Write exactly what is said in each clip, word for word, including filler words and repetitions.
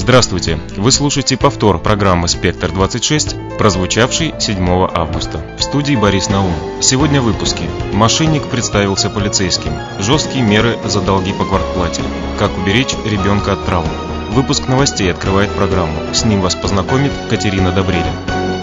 Здравствуйте! Вы слушаете повтор программы «Спектр двадцать шесть», прозвучавший седьмого августа. В студии Борис Наум. Сегодня в выпуске. Мошенник представился полицейским. Жесткие меры за долги по квартплате. Как уберечь ребенка от травм. Выпуск новостей открывает программу. С ним вас познакомит Катерина Добрилин.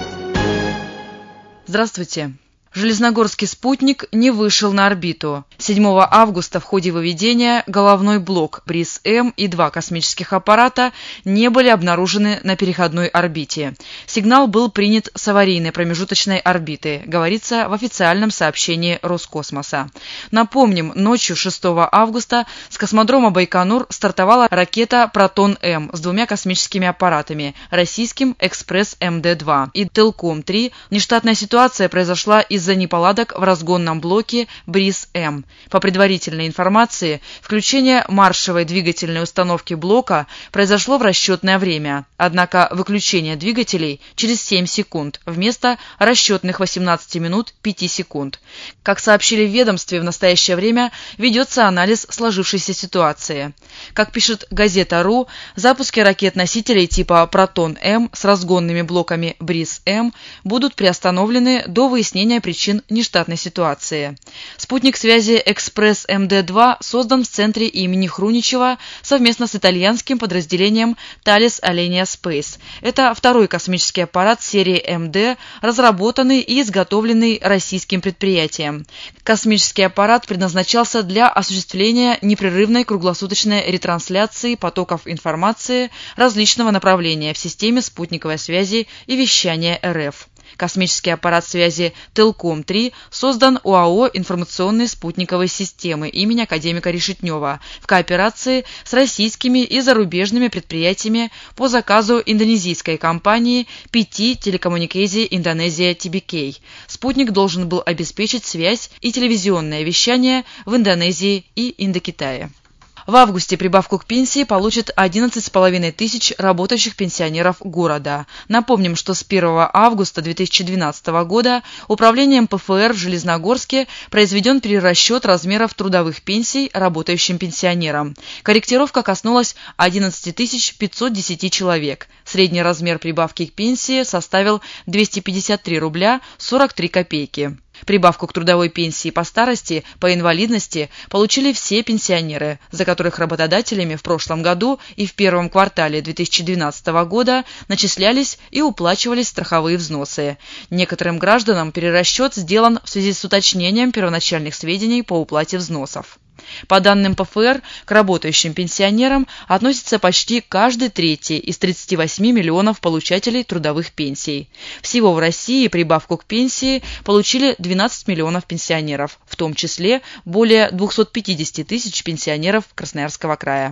Здравствуйте! Железногорский спутник не вышел на орбиту. седьмого августа в ходе выведения головной блок БРИС-М и два космических аппарата не были обнаружены на переходной орбите. Сигнал был принят с аварийной промежуточной орбиты, говорится в официальном сообщении Роскосмоса. Напомним, ночью шестого августа с космодрома Байконур стартовала ракета «Протон-М» с двумя космическими аппаратами – российским «Экспресс-Эм Дэ два» и «Телком-три». Нештатная ситуация произошла из из-за неполадок в разгонном блоке БРИС-М. По предварительной информации, включение маршевой двигательной установки блока произошло в расчетное время, однако выключение двигателей через семь секунд вместо расчетных восемнадцати минут пяти секунд. Как сообщили в ведомстве, в настоящее время ведется анализ сложившейся ситуации. Как пишет газета.ру, запуски ракет-носителей типа «Протон-М» с разгонными блоками БРИС-М будут приостановлены до выяснения причин нештатной ситуации. Спутник связи «Экспресс-Эм Дэ два» создан в центре имени Хруничева совместно с итальянским подразделением Thales Alenia Space. Это второй космический аппарат серии Эм Дэ, разработанный и изготовленный российским предприятием. Космический аппарат предназначался для осуществления непрерывной круглосуточной ретрансляции потоков информации различного направления в системе спутниковой связи и вещания Эр Эф. Космический аппарат связи Телком-три создан ОАО «Информационные спутниковые системы» имени академика Решетнева в кооперации с российскими и зарубежными предприятиями по заказу индонезийской компании пи ти Telecommunications Indonesia Ти Би Кей. Спутник должен был обеспечить связь и телевизионное вещание в Индонезии и Индокитае. В августе прибавку к пенсии получат одиннадцать с половиной тысяч работающих пенсионеров города. Напомним, что с первого августа две тысячи двенадцатого года Управлением Пэ Эф Эр в Железногорске произведен перерасчет размеров трудовых пенсий работающим пенсионерам. Корректировка коснулась одиннадцати тысяч пятисот десяти человек. Средний размер прибавки к пенсии составил двести пятьдесят три рубля сорок три копейки. Прибавку к трудовой пенсии по старости, по инвалидности получили все пенсионеры, за которых работодателями в прошлом году и в первом квартале две тысячи двенадцатого года начислялись и уплачивались страховые взносы. Некоторым гражданам перерасчет сделан в связи с уточнением первоначальных сведений по уплате взносов. По данным Пэ Эф Эр, к работающим пенсионерам относится почти каждый третий из тридцати восьми миллионов получателей трудовых пенсий. Всего в России прибавку к пенсии получили двенадцать миллионов пенсионеров, в том числе более двухсот пятидесяти тысяч пенсионеров Красноярского края.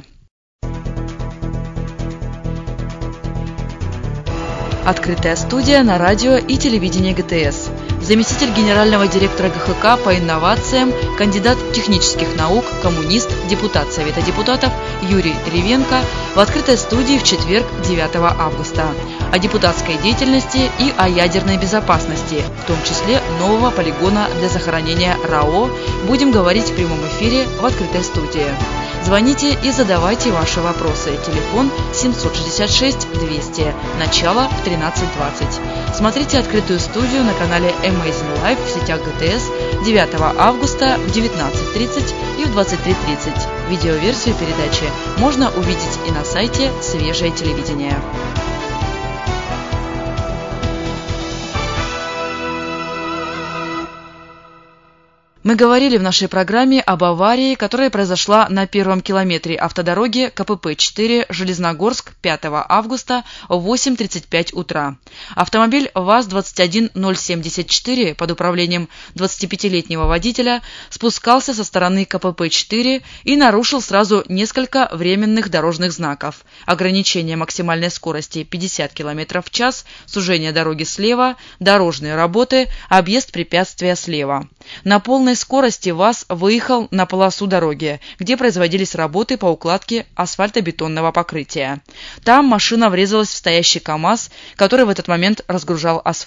Открытая студия на радио и телевидении Гэ Тэ Эс. Заместитель генерального директора Гэ Ха Ка по инновациям, кандидат технических наук, коммунист, депутат Совета депутатов Юрий Ревенко в открытой студии в четверг, девятого августа. О депутатской деятельности и о ядерной безопасности, в том числе нового полигона для захоронения РАО, будем говорить в прямом эфире в открытой студии. Звоните и задавайте ваши вопросы. Телефон семь шесть шесть двести. Начало в тринадцать двадцать. Смотрите открытую студию на канале Amazing Life в сетях Гэ Тэ Эс девятого августа в девятнадцать тридцать и в двадцать три тридцать. Видеоверсию передачи можно увидеть и на сайте «Свежее телевидение». Мы говорили в нашей программе об аварии, которая произошла на первом километре автодороги Ка Пэ Пэ четыре Железногорск пятого августа в восемь тридцать пять утра. Автомобиль ВАЗ двадцать один ноль семьдесят четыре под управлением двадцатипятилетнего водителя спускался со стороны Ка Пэ Пэ четыре и нарушил сразу несколько временных дорожных знаков. Ограничение максимальной скорости пятьдесят километров в час, сужение дороги слева, дорожные работы, объезд препятствия слева. На полной скорости ВАЗ выехал на полосу дороги, где производились работы по укладке асфальтобетонного покрытия. Там машина врезалась в стоящий КАМАЗ, который в этот момент разгружал асфальт.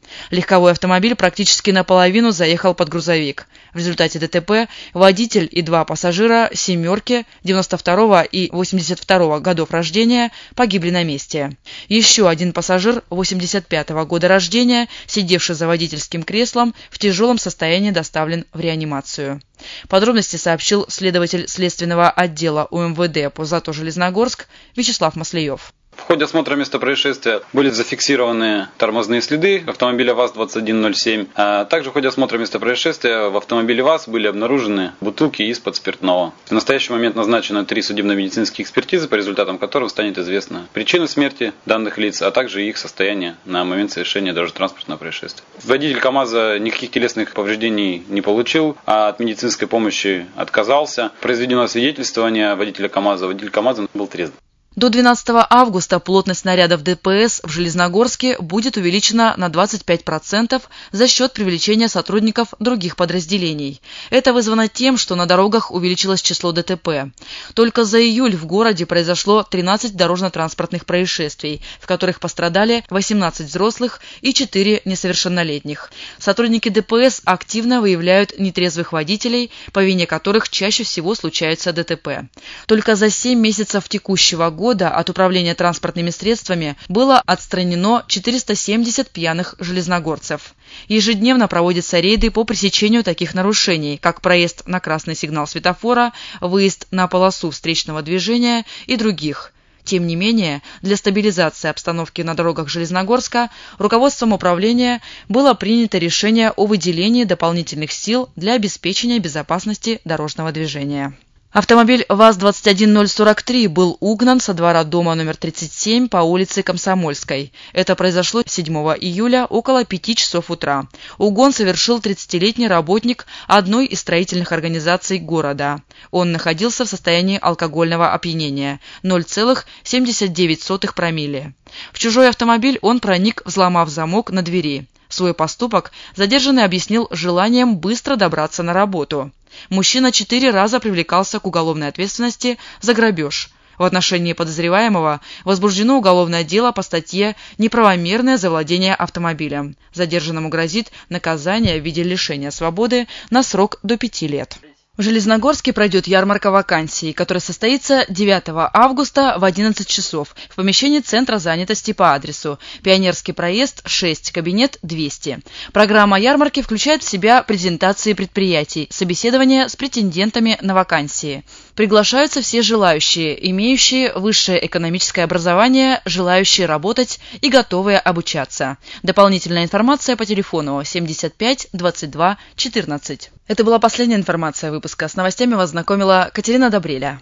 Легковой автомобиль практически наполовину заехал под грузовик. В результате ДТП водитель и два пассажира «семерки» девяносто второго и восемьдесят второго годов рождения погибли на месте. Еще один пассажир восемьдесят пятого года рождения, сидевший за водительским креслом, в тяжелом состоянии доставлен в реанимацию. Подробности сообщил следователь следственного отдела УМВД по Зато-Железногорск Вячеслав Маслеев. В ходе осмотра места происшествия были зафиксированы тормозные следы автомобиля ВАЗ двадцать один ноль семь. А также в ходе осмотра места происшествия в автомобиле ВАЗ были обнаружены бутылки из-под спиртного. В настоящий момент назначено три судебно-медицинские экспертизы, по результатам которых станет известна причина смерти данных лиц, а также их состояние на момент совершения дорожно-транспортного происшествия. Водитель КАМАЗа никаких телесных повреждений не получил, а от медицинской помощи отказался. Произведено освидетельствование водителя КАМАЗа. Водитель КАМАЗа был трезв. До двенадцатого августа плотность снарядов ДПС в Железногорске будет увеличена на двадцать пять процентов за счет привлечения сотрудников других подразделений. Это вызвано тем, что на дорогах увеличилось число ДТП. Только за июль в городе произошло тринадцать дорожно-транспортных происшествий, в которых пострадали восемнадцать взрослых и четыре несовершеннолетних. Сотрудники ДПС активно выявляют нетрезвых водителей, по вине которых чаще всего случаются ДТП. Только за семь месяцев текущего года года от управления транспортными средствами было отстранено четыреста семьдесят пьяных железногорцев. Ежедневно проводятся рейды по пресечению таких нарушений, как проезд на красный сигнал светофора, выезд на полосу встречного движения и других. Тем не менее, для стабилизации обстановки на дорогах Железногорска руководством управления было принято решение о выделении дополнительных сил для обеспечения безопасности дорожного движения. Автомобиль ВАЗ двадцать один ноль сорок три был угнан со двора дома номер тридцать семь по улице Комсомольской. Это произошло седьмого июля около пяти часов утра. Угон совершил тридцатилетний работник одной из строительных организаций города. Он находился в состоянии алкогольного опьянения – ноль целых семьдесят девять сотых промилле. В чужой автомобиль он проник, взломав замок на двери. Свой поступок задержанный объяснил желанием быстро добраться на работу. Мужчина четыре раза привлекался к уголовной ответственности за грабеж. В отношении подозреваемого возбуждено уголовное дело по статье «Неправомерное завладение автомобилем». Задержанному грозит наказание в виде лишения свободы на срок до пяти лет. В Железногорске пройдет ярмарка вакансий, которая состоится девятого августа в одиннадцать часов в помещении Центра занятости по адресу Пионерский проезд шесть, кабинет двести. Программа ярмарки включает в себя презентации предприятий, собеседования с претендентами на вакансии. Приглашаются все желающие, имеющие высшее экономическое образование, желающие работать и готовые обучаться. Дополнительная информация по телефону семьдесят пять двадцать два четырнадцать. Это была последняя информация выпуска. С новостями вас знакомила Катерина Добреля.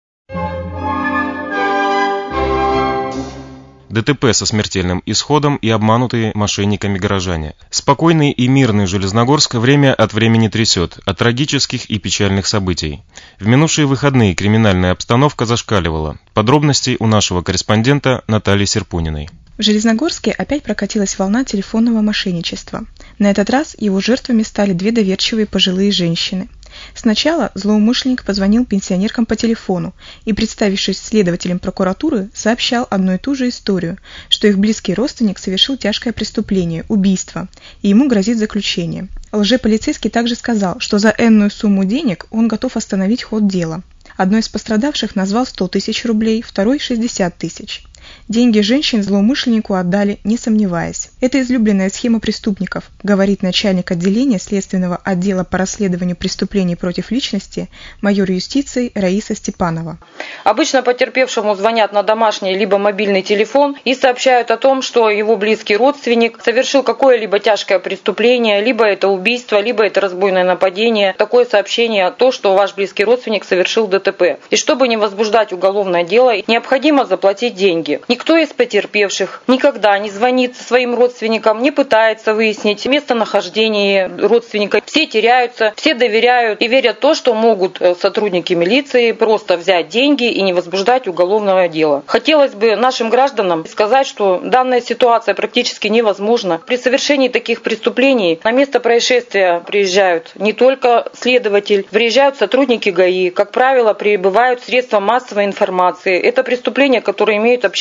ДТП со смертельным исходом и обманутые мошенниками горожане. Спокойный и мирный Железногорск время от времени трясет от трагических и печальных событий. В минувшие выходные криминальная обстановка зашкаливала. Подробности у нашего корреспондента Натальи Серпуниной. В Железногорске опять прокатилась волна телефонного мошенничества. На этот раз его жертвами стали две доверчивые пожилые женщины. Сначала злоумышленник позвонил пенсионеркам по телефону и, представившись следователем прокуратуры, сообщал одну и ту же историю, что их близкий родственник совершил тяжкое преступление – убийство, и ему грозит заключение. Лжеполицейский также сказал, что за энную сумму денег он готов остановить ход дела. Одной из пострадавших назвал сто тысяч рублей, второй – шестьдесят тысяч. Деньги женщин злоумышленнику отдали, не сомневаясь. Это излюбленная схема преступников, говорит начальник отделения Следственного отдела по расследованию преступлений против личности майор юстиции Раиса Степанова. Обычно потерпевшему звонят на домашний либо мобильный телефон и сообщают о том, что его близкий родственник совершил какое-либо тяжкое преступление, либо это убийство, либо это разбойное нападение. Такое сообщение о том, что ваш близкий родственник совершил ДТП. И чтобы не возбуждать уголовное дело, необходимо заплатить деньги. Никто из потерпевших никогда не звонит своим родственникам, не пытается выяснить местонахождение родственника. Все теряются, все доверяют и верят в то, что могут сотрудники милиции просто взять деньги и не возбуждать уголовное дело. Хотелось бы нашим гражданам сказать, что данная ситуация практически невозможна. При совершении таких преступлений на место происшествия приезжают не только следователь, приезжают сотрудники ГАИ. Как правило, прибывают средства массовой информации. Это преступления, которые имеют общественный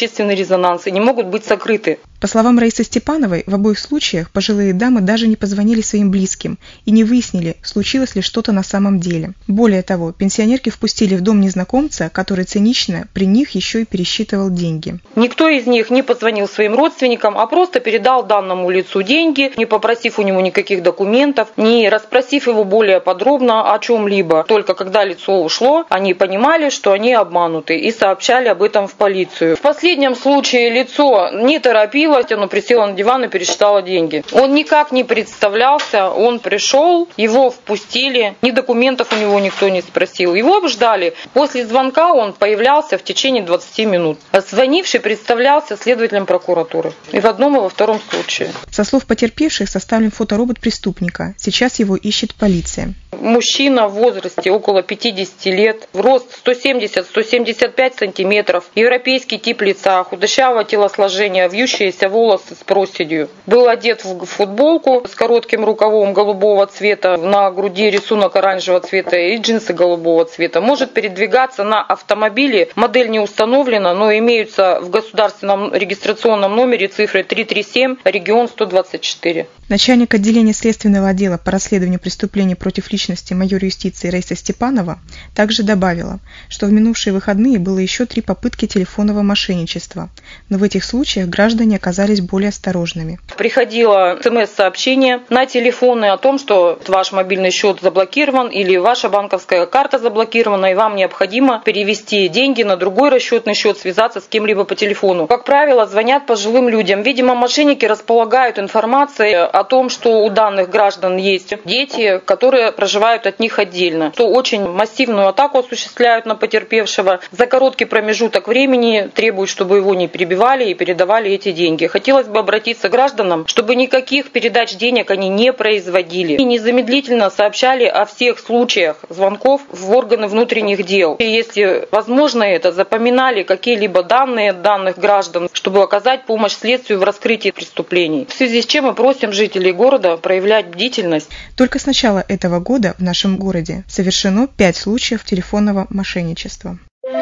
общественный резонанс и не могут быть сокрыты. По словам Раисы Степановой, в обоих случаях пожилые дамы даже не позвонили своим близким и не выяснили, случилось ли что-то на самом деле. Более того, пенсионерки впустили в дом незнакомца, который цинично при них еще и пересчитывал деньги. Никто из них не позвонил своим родственникам, а просто передал данному лицу деньги, не попросив у него никаких документов, не расспросив его более подробно о чем-либо. Только когда лицо ушло, они понимали, что они обмануты, и сообщали об этом в полицию. В последнем случае лицо не торопилось, оно присело на диван и пересчитало деньги. Он никак не представлялся, он пришел, его впустили, ни документов у него никто не спросил. Его обждали. После звонка он появлялся в течение двадцати минут. Звонивший представлялся следователем прокуратуры. И в одном, и во втором случае. Со слов потерпевших составлен фоторобот преступника. Сейчас его ищет полиция. Мужчина в возрасте около пятидесяти лет, в рост сто семьдесят - сто семьдесят пять сантиметров, европейский тип лица, худощавое телосложение, вьющиеся волосы с проседью. Был одет в футболку с коротким рукавом голубого цвета, на груди рисунок оранжевого цвета и джинсы голубого цвета. Может передвигаться на автомобиле, модель не установлена, но имеются в государственном регистрационном номере цифры триста тридцать семь, регион сто двадцать четыре. Начальник отделения следственного отдела по расследованию преступлений против личности майор юстиции Раиса Степанова также добавила, что в минувшие выходные было еще три попытки телефонного мошенничества, но в этих случаях граждане оказались более осторожными. Приходило смс-сообщение на телефоны о том, что ваш мобильный счет заблокирован или ваша банковская карта заблокирована, и вам необходимо перевести деньги на другой расчетный счет, связаться с кем-либо по телефону. Как правило, звонят пожилым людям. Видимо, мошенники располагают информацией о том, что у данных граждан есть дети, которые проживают от них отдельно, что очень массивную атаку осуществляют на потерпевшего. За короткий промежуток времени требуют, чтобы его не перебивали и передавали эти деньги. Хотелось бы обратиться к гражданам, чтобы никаких передач денег они не производили. И незамедлительно сообщали о всех случаях звонков в органы внутренних дел. И если возможно это, запоминали какие-либо данные данных граждан, чтобы оказать помощь следствию в раскрытии преступлений. В связи с чем мы просим жителей города проявлять бдительность. Только с начала этого года в нашем городе совершено пять случаев телефонного мошенничества.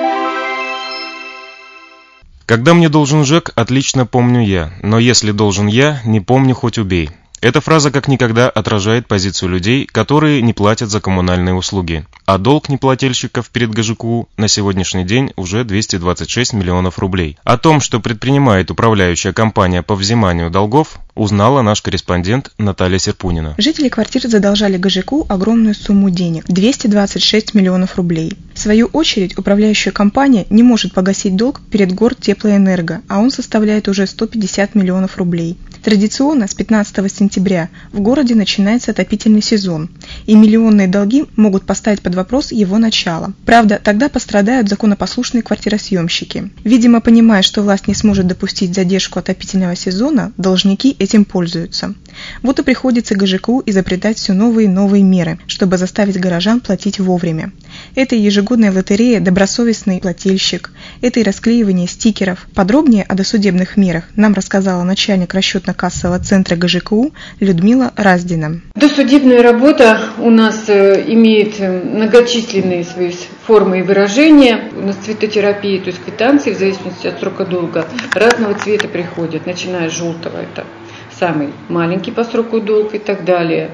Когда мне должен ЖЭК, отлично помню я, но если должен я, не помню, хоть убей. Эта фраза как никогда отражает позицию людей, которые не платят за коммунальные услуги. А долг неплательщиков перед ГЖКУ на сегодняшний день уже двести двадцать шесть миллионов рублей. О том, что предпринимает управляющая компания по взиманию долгов, узнала наш корреспондент Наталья Серпунина. Жители квартир задолжали ГЖКУ огромную сумму денег – двести двадцать шесть миллионов рублей. В свою очередь, управляющая компания не может погасить долг перед Гортеплоэнерго, а он составляет уже сто пятьдесят миллионов рублей. Традиционно с пятнадцатого сентября в городе начинается отопительный сезон, и миллионные долги могут поставить под вопрос его начало. Правда, тогда пострадают законопослушные квартиросъемщики. Видимо, понимая, что власть не сможет допустить задержку отопительного сезона, должники этим пользуются. Вот и приходится ГЖКУ изобретать все новые и новые меры, чтобы заставить горожан платить вовремя. Это и ежегодная лотерея «Добросовестный плательщик», это и расклеивание стикеров. Подробнее о досудебных мерах нам рассказала начальник расчетно-кассового центра ГЖКУ Людмила Раздина. Досудебная работа у нас имеет многочисленные свои формы и выражения. У нас цветотерапия, то есть квитанции в зависимости от срока долга разного цвета приходят, начиная с желтого, это самый маленький по сроку долг и так далее.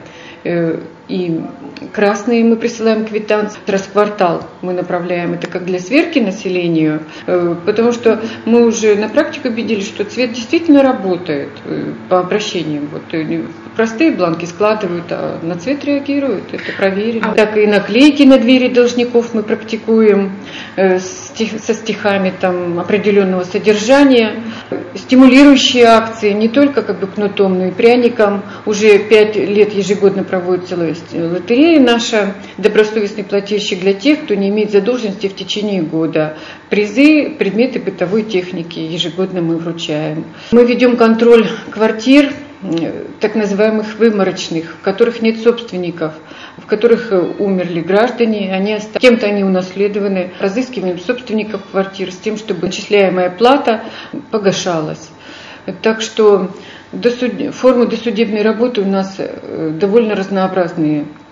И красные мы присылаем квитанции. Раз в квартал мы направляем это как для сверки населению, потому что мы уже на практике убедились, что цвет действительно работает по обращениям. Вот простые бланки складывают, а на цвет реагируют, это проверено. Так и наклейки на двери должников мы практикуем со стихами там определенного содержания. Стимулирующие акции не только как бы кнутом, но и пряником. Уже пять лет ежегодно проводится лотерея наша «Добросовестный плательщик» для тех, кто не имеет задолженности в течение года. Призы, предметы бытовой техники ежегодно мы вручаем. Мы ведем контроль квартир, так называемых выморочных, в которых нет собственников, в которых умерли граждане, они оста... кем-то они унаследованы. Разыскиваем собственников квартир с тем, чтобы начисляемая плата погашалась. Так что досуд... формы досудебной работы у нас довольно разнообразные.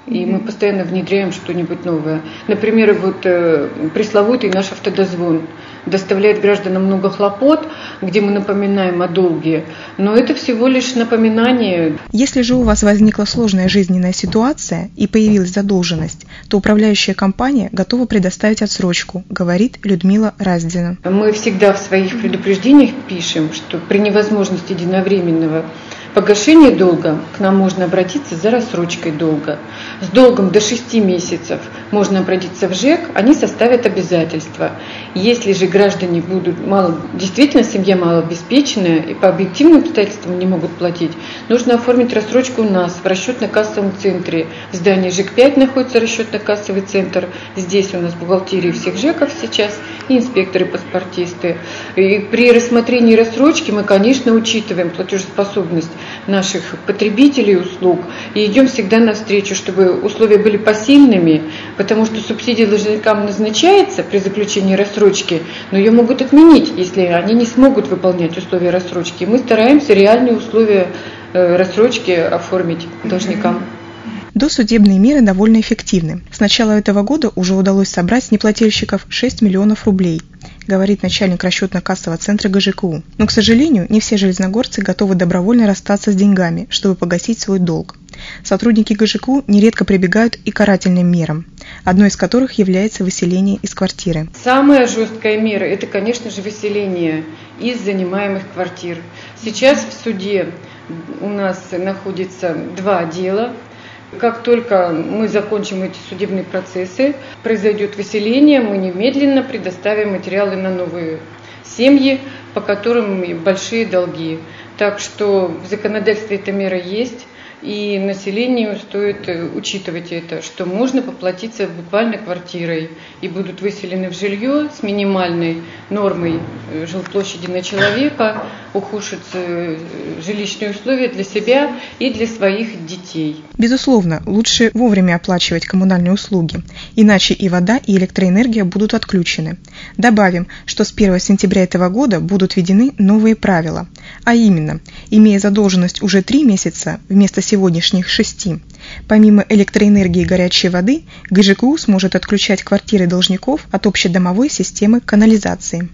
И мы постоянно внедряем что-нибудь новое. Например, вот э, пресловутый наш автодозвон доставляет гражданам много хлопот, где мы напоминаем о долге, но это всего лишь напоминание. Если же у вас возникла сложная жизненная ситуация и появилась задолженность, то управляющая компания готова предоставить отсрочку, говорит Людмила Раздина. Мы всегда в своих предупреждениях пишем, что при невозможности единовременного погашения долга к нам можно обратиться за рассрочкой долга. С долгом до шести месяцев можно обратиться в ЖЭК, они составят обязательства. Если же граждане будут мало, действительно семья малообеспеченная и по объективным обстоятельствам не могут платить, нужно оформить рассрочку у нас в расчетно-кассовом центре. В здании ЖЭК пять находится расчетно-кассовый центр. Здесь у нас бухгалтерии всех ЖЭКов сейчас и инспекторы-паспортисты. И при рассмотрении рассрочки мы, конечно, учитываем платежеспособность наших потребителей услуг и идем всегда навстречу, чтобы условия были посильными, потому что субсидия должникам назначается при заключении рассрочки, но ее могут отменить, если они не смогут выполнять условия рассрочки. Мы стараемся реальные условия рассрочки оформить должникам. Досудебные меры довольно эффективны. С начала этого года уже удалось собрать с неплательщиков шесть миллионов рублей, говорит начальник расчетно-кассового центра ГЖКУ. Но, к сожалению, не все железногорцы готовы добровольно расстаться с деньгами, чтобы погасить свой долг. Сотрудники ГЖКУ нередко прибегают и к карательным мерам, одной из которых является выселение из квартиры. Самая жесткая мера – это, конечно же, выселение из занимаемых квартир. Сейчас в суде у нас находится два дела. Как только мы закончим эти судебные процессы, произойдет выселение, мы немедленно предоставим материалы на новые семьи, по которым большие долги. Так что в законодательстве эта мера есть, и населению стоит учитывать это, что можно поплатиться буквально квартирой, и будут выселены в жилье с минимальной нормой жилплощади на человека, ухудшатся жилищные условия для себя и для своих детей. Безусловно, лучше вовремя оплачивать коммунальные услуги, иначе и вода, и электроэнергия будут отключены. Добавим, что с первого сентября этого года будут введены новые правила, а именно, имея задолженность уже три месяца вместо сегодняшних шести, помимо электроэнергии и горячей воды, ГЖКУ сможет отключать квартиры должников от общедомовой системы канализации.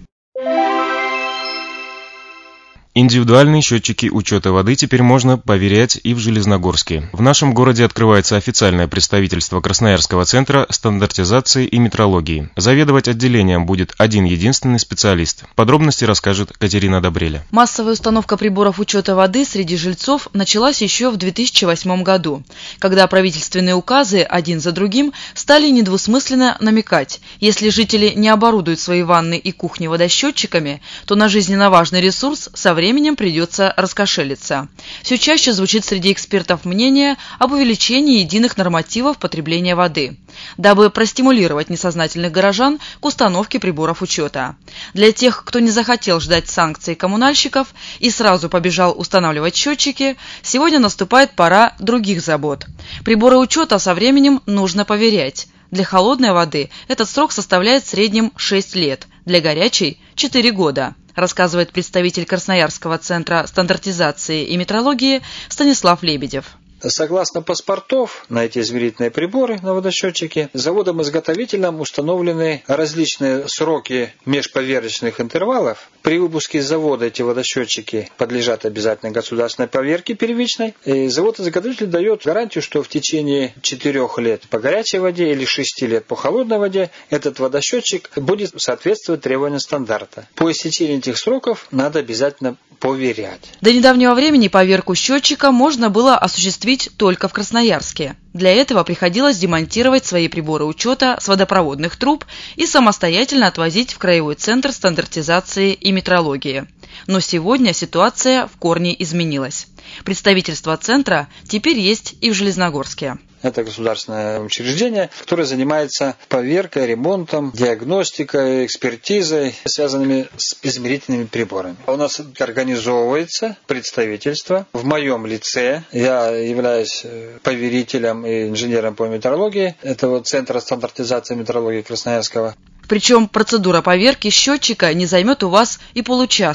Индивидуальные счетчики учета воды теперь можно поверять и в Железногорске. В нашем городе открывается официальное представительство Красноярского центра стандартизации и метрологии. Заведовать отделением будет один единственный специалист. Подробности расскажет Катерина Добреля. Массовая установка приборов учета воды среди жильцов началась еще в две тысячи восьмом году, когда правительственные указы один за другим стали недвусмысленно намекать: если жители не оборудуют свои ванны и кухни водосчетчиками, то на жизненно важный ресурс со временем временем придется раскошелиться. Все чаще звучит среди экспертов мнение об увеличении единых нормативов потребления воды, дабы простимулировать несознательных горожан к установке приборов учета. Для тех, кто не захотел ждать санкций коммунальщиков и сразу побежал устанавливать счетчики, сегодня наступает пора других забот. Приборы учета со временем нужно поверять. Для холодной воды этот срок составляет в среднем шесть лет, для горячей – четыре года, рассказывает представитель Красноярского центра стандартизации и метрологии Станислав Лебедев. Согласно паспортов на эти измерительные приборы, на водосчетчики, заводом-изготовителем установлены различные сроки межповерочных интервалов. При выпуске из завода эти водосчетчики подлежат обязательно государственной проверке первичной. И завод-изготовитель дает гарантию, что в течение четырех лет по горячей воде или шести лет по холодной воде этот водосчетчик будет соответствовать требованиям стандарта. По истечении этих сроков надо обязательно поверять. До недавнего времени поверку счетчика можно было осуществить только в Красноярске. Для этого приходилось демонтировать свои приборы учета с водопроводных труб и самостоятельно отвозить в Краевой центр стандартизации и метрологии. Но сегодня ситуация в корне изменилась. Представительство центра теперь есть и в Железногорске. Это государственное учреждение, которое занимается поверкой, ремонтом, диагностикой, экспертизой, связанными с измерительными приборами. У нас организовывается представительство в моем лице. Я являюсь поверителем и инженером по метрологии этого Центра стандартизации и метрологии Красноярского. Причем процедура поверки счетчика не займет у вас и получаса.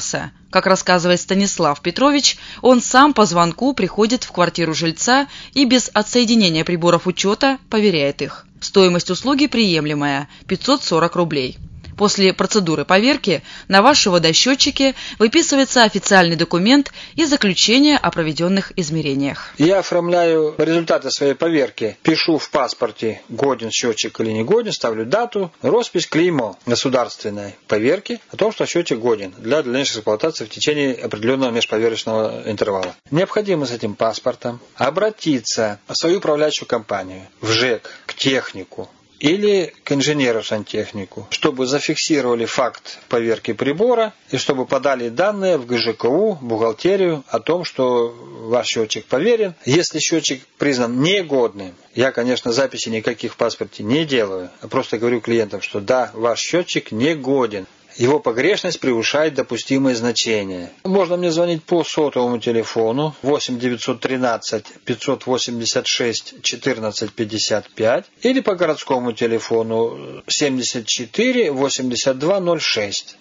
Как рассказывает Станислав Петрович, он сам по звонку приходит в квартиру жильца и без отсоединения приборов учета поверяет их. Стоимость услуги приемлемая – пятьсот сорок рублей. После процедуры поверки на ваши водосчетчики выписывается официальный документ и заключение о проведенных измерениях. Я оформляю результаты своей поверки. Пишу в паспорте, годен счетчик или не годен, ставлю дату, роспись, клеймо государственной поверки о том, что счетчик годен для дальнейшей эксплуатации в течение определенного межповерочного интервала. Необходимо с этим паспортом обратиться в свою управляющую компанию, в ЖЭК, к технику или к инженеру-сантехнику, чтобы зафиксировали факт поверки прибора и чтобы подали данные в ГЖКУ, бухгалтерию о том, что ваш счетчик поверен. Если счетчик признан негодным, я, конечно, записи никаких в паспорте не делаю, а просто говорю клиентам, что да, ваш счетчик негоден. Его погрешность превышает допустимые значения. Можно мне звонить по сотовому телефону восемь девятьсот тринадцать пятьсот восемьдесят шесть четырнадцать пятьдесят пять или по городскому телефону семьдесят четыре восемьдесят два ноль шесть.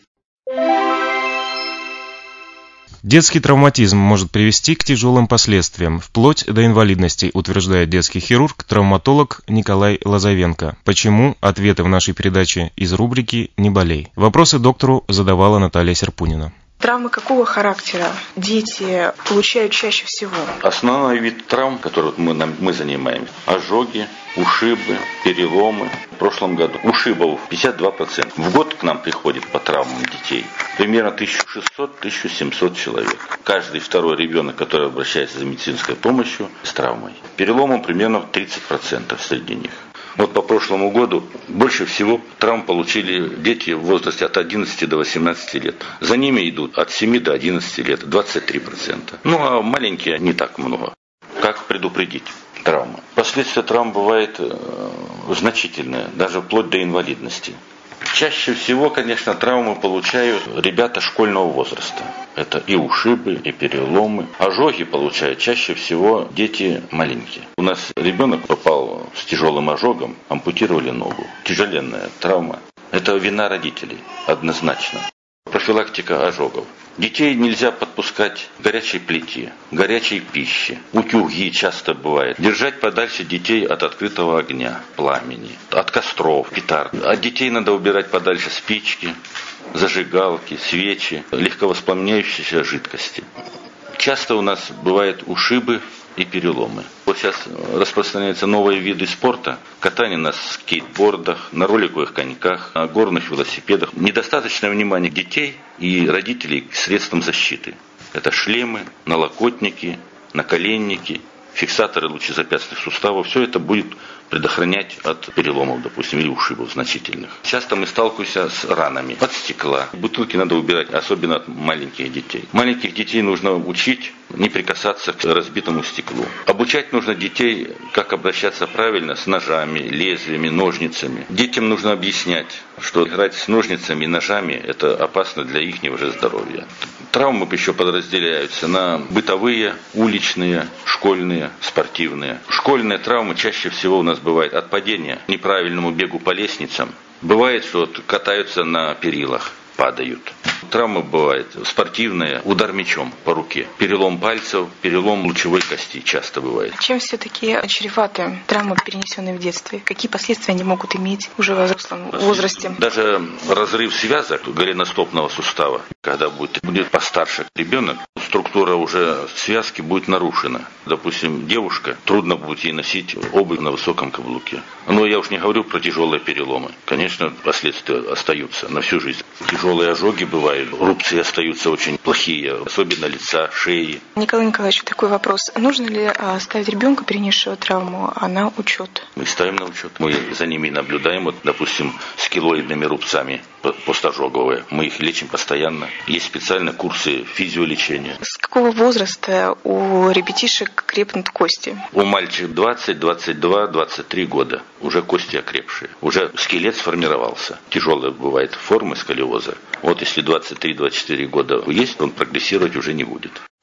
Детский травматизм может привести к тяжелым последствиям, вплоть до инвалидности, утверждает детский хирург-травматолог Николай Лозовенко. Почему? Ответы в нашей передаче из рубрики «Не болей». Вопросы доктору задавала Наталья Серпунина. Травмы какого характера дети получают чаще всего? Основной вид травм, который мы, мы занимаемся, ожоги, ушибы, переломы. В прошлом году ушибов пятьдесят два процента. В год к нам приходит по травмам детей примерно тысяча шестьсот - тысяча семьсот человек. Каждый второй ребенок, который обращается за медицинской помощью, с травмой. Переломом примерно тридцать процентов среди них. Вот по прошлому году больше всего травм получили дети в возрасте от одиннадцати до восемнадцати лет. За ними идут от семи до одиннадцати лет, двадцать три процента. Ну а маленькие не так много. Как предупредить травмы? Последствия травм бывают э, значительные, даже вплоть до инвалидности. Чаще всего, конечно, травмы получают ребята школьного возраста. Это и ушибы, и переломы. Ожоги получают чаще всего дети маленькие. У нас ребенок попал с тяжелым ожогом, ампутировали ногу. Тяжеленная травма. Это вина родителей, однозначно. Профилактика ожогов. Детей нельзя подпускать к горячей плите, горячей пище. Утюги часто бывает. Держать подальше детей от открытого огня, пламени, от костров, петард. От детей надо убирать подальше спички, зажигалки, свечи, легковоспламеняющиеся жидкости. Часто у нас бывают ушибы и переломы. Вот сейчас распространяются новые виды спорта. Катание на скейтбордах, на роликовых коньках, на горных велосипедах. Недостаточное внимание детей и родителей к средствам защиты. Это шлемы, налокотники, наколенники, фиксаторы лучезапястных суставов. Все это будет предохранять от переломов, допустим, или ушибов значительных. Часто мы сталкиваемся с ранами от стекла. Бутылки надо убирать, особенно от маленьких детей. Маленьких детей нужно учить не прикасаться к разбитому стеклу. Обучать нужно детей, как обращаться правильно с ножами, лезвиями, ножницами. Детям нужно объяснять, что играть с ножницами и ножами – это опасно для их же здоровья. Травмы еще подразделяются на бытовые, уличные, школьные, спортивные. Школьные травмы чаще всего у нас бывает от падения, неправильному бегу по лестницам. Бывает, что катаются на перилах, падают. Травмы бывают спортивные, удар мячом по руке, перелом пальцев, перелом лучевой кости часто бывает. Чем все-таки чреваты травмы, перенесенные в детстве? Какие последствия они могут иметь уже в взрослом возрасте? Даже разрыв связок голеностопного сустава, когда будет, будет постарше ребенок, структура уже связки будет нарушена. Допустим, девушка, трудно будет ей носить обувь на высоком каблуке. Но я уж не говорю про тяжелые переломы. Конечно, последствия остаются на всю жизнь. Тяжелые ожоги бывают, рубцы остаются очень плохие, особенно лица, шеи. Николай Николаевич, такой вопрос. Нужно ли ставить ребенка, перенесшего травму, на учет? Мы ставим на учет. Мы за ними наблюдаем, вот, допустим, с килоидными рубцами постожоговые. Мы их лечим постоянно. Есть специальные курсы физиолечения. С какого возраста у ребятишек крепнут кости? У мальчиков двадцать, двадцать два, двадцать три года. Уже кости окрепшие. Уже скелет сформировался. Тяжелая бывает форма сколиоза. Вот если двадцать три - двадцать четыре года есть, он прогрессировать уже не будет.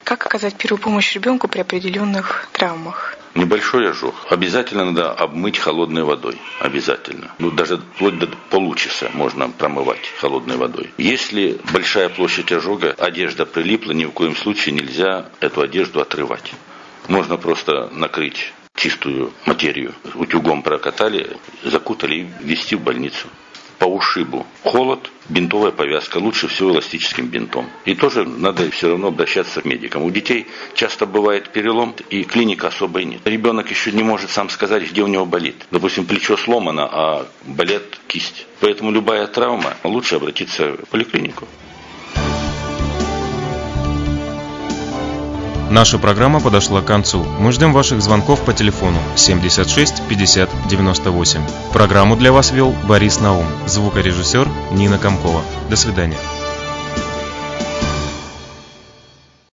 Как оказать первую помощь ребенку при определенных травмах? Небольшой ожог. Обязательно надо обмыть холодной водой. Обязательно. Ну, даже вплоть до получаса можно промывать холодной водой. Если большая площадь ожога, одежда прилипла, ни в коем случае нельзя эту одежду отрывать. Можно просто накрыть чистую материю, утюгом прокатали, закутали и везти в больницу. По ушибу холод, бинтовая повязка, лучше всего эластическим бинтом. И тоже надо все равно обращаться к медикам. У детей часто бывает перелом, и клиники особой нет. Ребенок еще не может сам сказать, где у него болит. Допустим, плечо сломано, а болит кисть. Поэтому любая травма, лучше обратиться в поликлинику. Наша программа подошла к концу. Мы ждем ваших звонков по телефону семьдесят шесть пятьдесят девяносто восемь. Программу для вас вел Борис Наум, звукорежиссер Нина Комкова. До свидания.